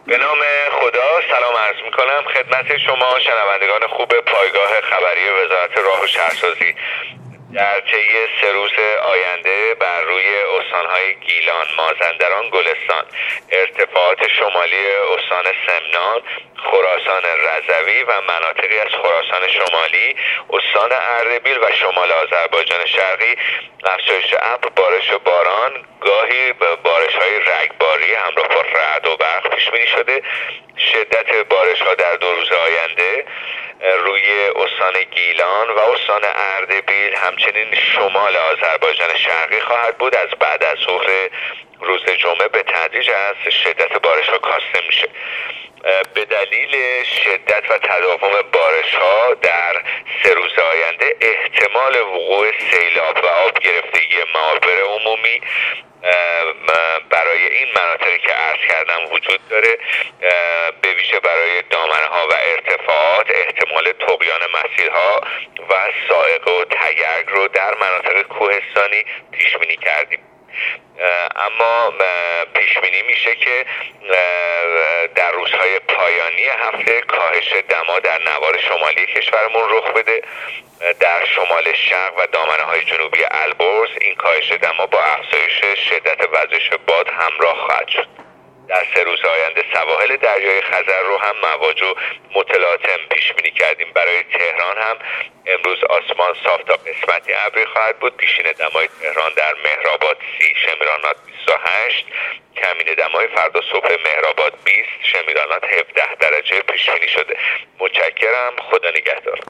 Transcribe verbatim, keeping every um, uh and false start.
به نام خدا سلام عرض می کنم خدمت شما شنوندگان خوب پایگاه خبری وزارت راه و شهرسازی. در طی سه روز آینده بر روی استانهای گیلان، مازندران، گلستان، ارتفاعات شمالی استان سمنان، خراسان رضوی و مناطقی از خراسان شمالی، استان اردبیل و شمال آذربایجان شرقی افزایش ابر، بارش و باران، گاهی به بارش‌های رگباری همراه با رعد و برق پیش بینی شده. شدت بارش‌ها در دو روز آینده روی استان گیلان و استان اردبیل همچنین شمال آذربایجان شرقی خواهد بود. از بعد از ظهر روز جمعه به تدریج از شدت بارش‌ها کاسته میشه. به دلیل شدت و تداوم بارش‌ها در سه روز آینده احتمال وقوع سیلاب و آب گرفتگی معابر عمومی برای این مناطقی که عرض کردم وجود داره. به ویژه برای دامنه‌ها و ارتفاعات احتمال طغیان مسیرها و صاعقه و تگرگ رو در مناطق کوهستانی پیش بینی کردیم. اما پیش بینی میشه که در روزهای پایانی هفته کاهش دما در نوار شمالی کشورمون رخ بده. در شمال شرق و دامنه‌های جنوبی البرز این کاهش دما با افزایش شدت وزش باد همراه خواهد شد. در سه روز آینده سواحل دریای خزر رو هم مواج و متلاطم پیش بینی کردیم. برای تهران هم امروز آسمان صاف تا قسمتی ابری خواهد بود. پیشین دمای تهران در مهرآباد سی، شمیرانات بیست و هشت، کمین دمای فردا صبح مهرآباد بیست، شمیرانات هفده درجه پیش بینی شده. متشکرم. خدا نگهدار.